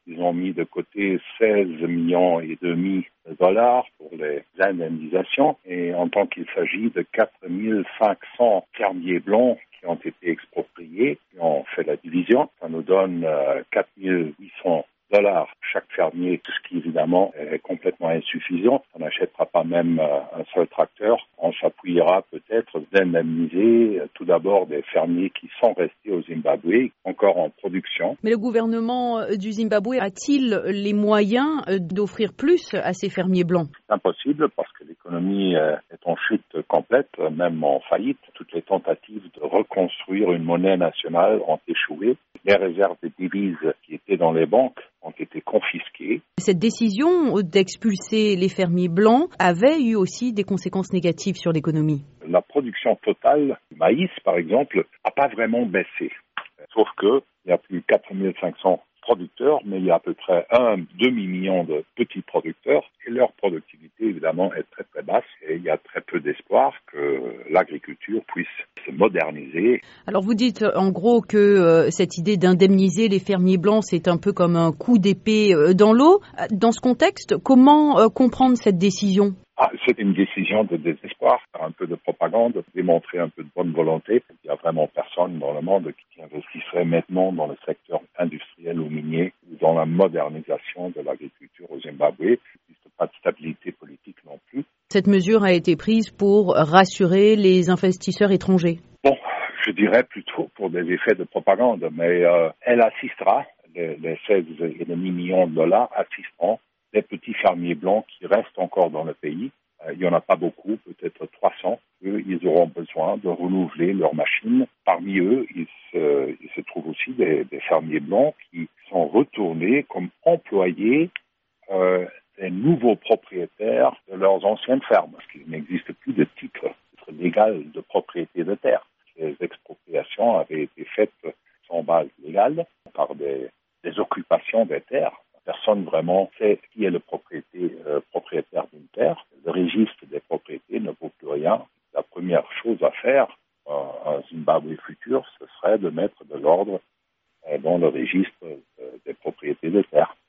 Ils ont mis de côté 16,5 millions de dollars pour les indemnisations. Et en tant qu'il s'agit de 4500 fermiers blancs qui ont été expropriés, qui ont fait la division, ça nous donne 4800 dollars chaque fermier, ce qui évidemment est complètement insuffisant. On n'achètera pas même un seul tracteur. On s'appuiera peut-être d'indemniser tout d'abord des fermiers qui sont restés au Zimbabwe, encore en production. Mais le gouvernement du Zimbabwe a-t-il les moyens d'offrir plus à ces fermiers blancs ? C'est impossible parce que l'économie est en chute complète, même en faillite. Toutes les tentatives de reconstruire une monnaie nationale ont échoué. Les réserves de devises qui étaient dans les banques ont été confisquées. Cette décision d'expulser les fermiers blancs avait eu aussi des conséquences négatives sur l'économie. La production totale du maïs, par exemple, n'a pas vraiment baissé. Sauf qu'il y a plus de 4500 producteurs, mais il y a à peu près un demi-million de petits producteurs et leur productivité, évidemment, est très très basse et il y a très peu d'espoir que l'agriculture puisse se moderniser. Alors vous dites en gros que cette idée d'indemniser les fermiers blancs, c'est un peu comme un coup d'épée dans l'eau. Dans ce contexte, comment comprendre cette décision ? C'est une décision de désespoir, faire un peu de propagande, démontrer un peu de bonne volonté. Il n'y a vraiment personne dans le monde qui investisserait maintenant dans le secteur industriel ou minier ou dans la modernisation de l'agriculture au Zimbabwe. Il n'existe pas de stabilité politique non plus. Cette mesure a été prise pour rassurer les investisseurs étrangers. Bon, je dirais plutôt pour des effets de propagande, mais elle assistera, les 16,5 millions de dollars assisteront les petits fermiers blancs qui restent encore dans le pays. Il n'y en a pas beaucoup, peut-être 300. Eux, ils auront besoin de renouveler leurs machines. Parmi eux, il se trouve aussi des fermiers blancs qui sont retournés comme employés des nouveaux propriétaires de leurs anciennes fermes, parce qu'il n'existe plus de titre légal de propriété de terre. Les expropriations avaient été faites sans base légale par des occupations des terres. Personne vraiment sait qui est le propriétaire d'une terre. Le registre des propriétés ne vaut plus rien. La première chose à faire en Zimbabwe futur, ce serait de mettre de l'ordre dans le registre des propriétés de terre.